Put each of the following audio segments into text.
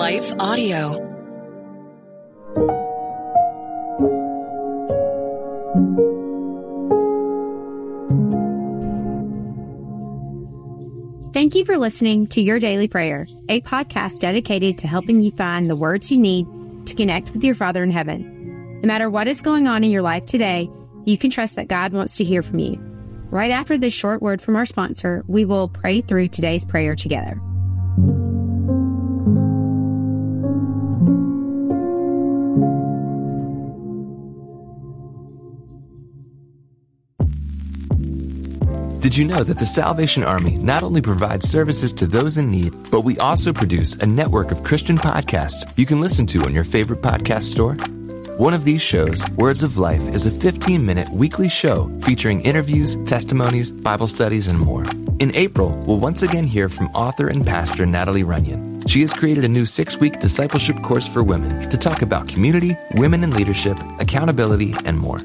Life Audio. Thank you for listening to Your Daily Prayer, a podcast dedicated to helping you find the words you need to connect with your Father in heaven. No matter what is going on in your life today, you can trust that God wants to hear from you. Right after this short word from our sponsor, we will pray through today's prayer together. Did you know that the Salvation Army not only provides services to those in need, but we also produce a network of Christian podcasts you can listen to on your favorite podcast store? One of these shows, Words of Life, is a 15-minute weekly show featuring interviews, testimonies, Bible studies, and more. In April, we'll once again hear from author and pastor Natalie Runyon. She has created a new 6-week discipleship course for women to talk about community, women in leadership, accountability, and more.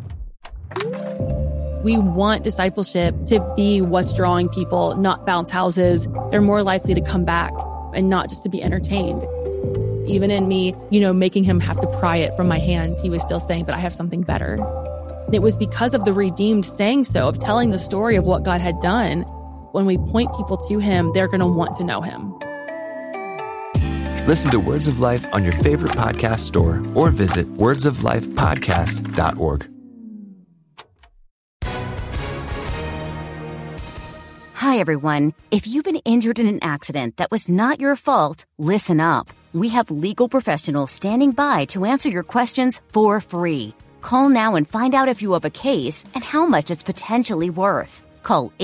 We want discipleship to be what's drawing people, not bounce houses. They're more likely to come back and not just to be entertained. Even in me, making him have to pry it from my hands, he was still saying, but I have something better. And it was because of the redeemed saying so, of telling the story of what God had done. When we point people to him, they're going to want to know him. Listen to Words of Life on your favorite podcast store or visit wordsoflifepodcast.org. Hi, everyone. If you've been injured in an accident that was not your fault, listen up. We have legal professionals standing by to answer your questions for free. Call now and find out if you have a case and how much it's potentially worth. Call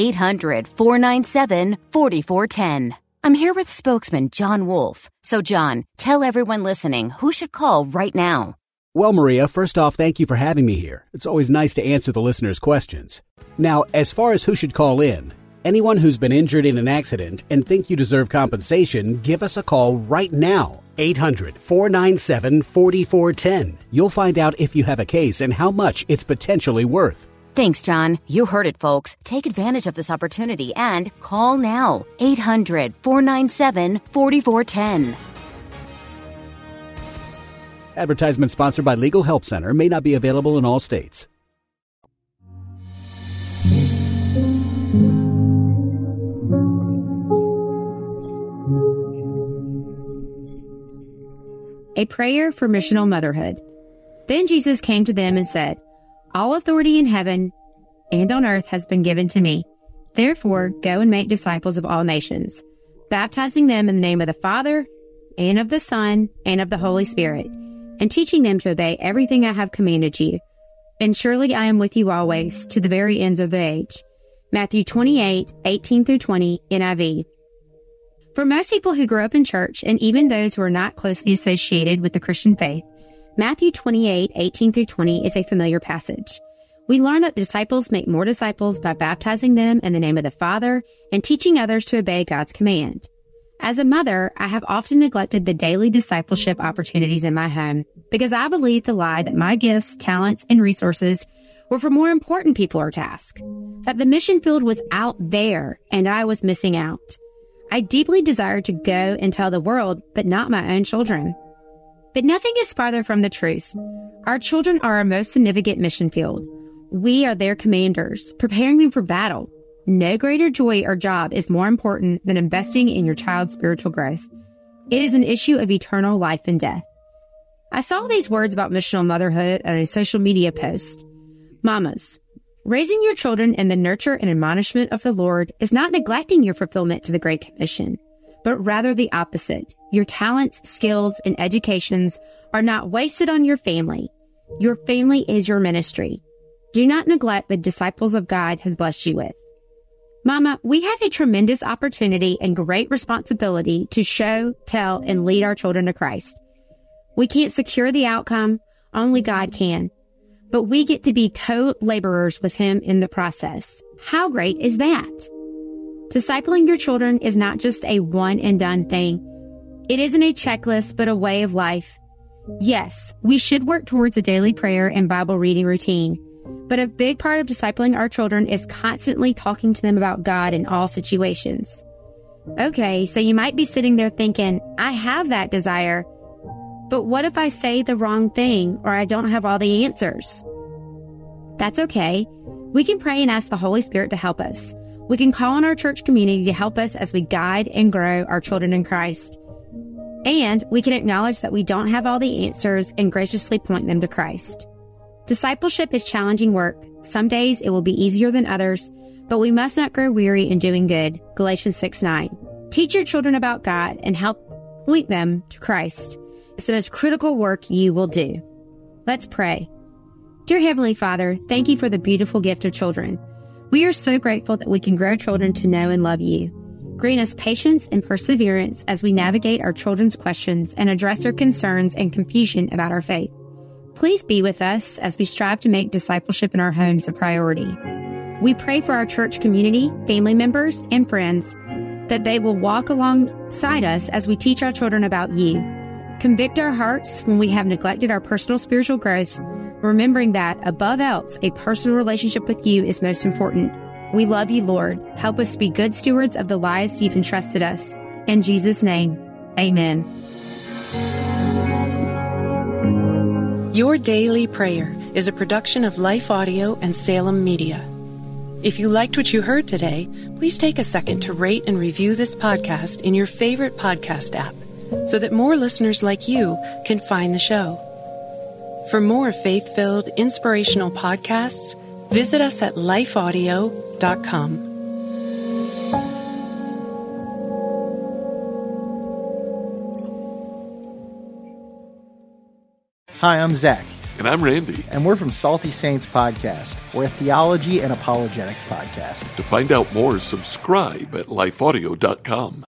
800-497-4410. I'm here with spokesman John Wolf. So, John, tell everyone listening who should call right now. Well, Maria, first off, thank you for having me here. It's always nice to answer the listeners' questions. Now, as far as who should call in, anyone who's been injured in an accident and think you deserve compensation, give us a call right now. 800-497-4410. You'll find out if you have a case and how much it's potentially worth. Thanks, John. You heard it, folks. Take advantage of this opportunity and call now. 800-497-4410. Advertisement sponsored by Legal Help Center. May not be available in all states. A prayer for missional motherhood. Then Jesus came to them and said, "All authority in heaven and on earth has been given to me. Therefore, go and make disciples of all nations, baptizing them in the name of the Father, and of the Son, and of the Holy Spirit, and teaching them to obey everything I have commanded you. And surely I am with you always, to the very ends of the age." Matthew 28:18-20, NIV. For most people who grew up in church, and even those who are not closely associated with the Christian faith, Matthew 28:18-20 is a familiar passage. We learn that disciples make more disciples by baptizing them in the name of the Father and teaching others to obey God's command. As a mother, I have often neglected the daily discipleship opportunities in my home because I believed the lie that my gifts, talents, and resources were for more important people or tasks, that the mission field was out there and I was missing out. I deeply desired to go and tell the world, but not my own children. But nothing is farther from the truth. Our children are our most significant mission field. We are their commanders, preparing them for battle. No greater joy or job is more important than investing in your child's spiritual growth. It is an issue of eternal life and death. I saw these words about missional motherhood on a social media post. Mamas, raising your children in the nurture and admonishment of the Lord is not neglecting your fulfillment to the Great Commission, but rather the opposite. Your talents, skills, and educations are not wasted on your family. Your family is your ministry. Do not neglect the disciples of God has blessed you with. Mama, we have a tremendous opportunity and great responsibility to show, tell, and lead our children to Christ. We can't secure the outcome, only God can. But we get to be co-laborers with Him in the process. How great is that? Discipling your children is not just a one-and-done thing. It isn't a checklist, but a way of life. Yes, we should work towards a daily prayer and Bible reading routine. But a big part of discipling our children is constantly talking to them about God in all situations. Okay, so you might be sitting there thinking, I have that desire, but what if I say the wrong thing or I don't have all the answers? That's okay. We can pray and ask the Holy Spirit to help us. We can call on our church community to help us as we guide and grow our children in Christ. And we can acknowledge that we don't have all the answers and graciously point them to Christ. Discipleship is challenging work. Some days it will be easier than others, but we must not grow weary in doing good. Galatians 6:9. Teach your children about God and help point them to Christ. It's the most critical work you will do. Let's pray. Dear Heavenly Father, thank you for the beautiful gift of children. We are so grateful that we can grow children to know and love you. Grant us patience and perseverance as we navigate our children's questions and address their concerns and confusion about our faith. Please be with us as we strive to make discipleship in our homes a priority. We pray for our church community, family members, and friends that they will walk alongside us as we teach our children about you. Convict our hearts when we have neglected our personal spiritual growth, remembering that, above else, a personal relationship with you is most important. We love you, Lord. Help us be good stewards of the lives you've entrusted us. In Jesus' name, amen. Your Daily Prayer is a production of Life Audio and Salem Media. If you liked what you heard today, please take a second to rate and review this podcast in your favorite podcast app so that more listeners like you can find the show. For more faith-filled, inspirational podcasts, visit us at lifeaudio.com. Hi, I'm Zach. And I'm Randy. And we're from Salty Saints Podcast. We're a theology and apologetics podcast. To find out more, subscribe at lifeaudio.com.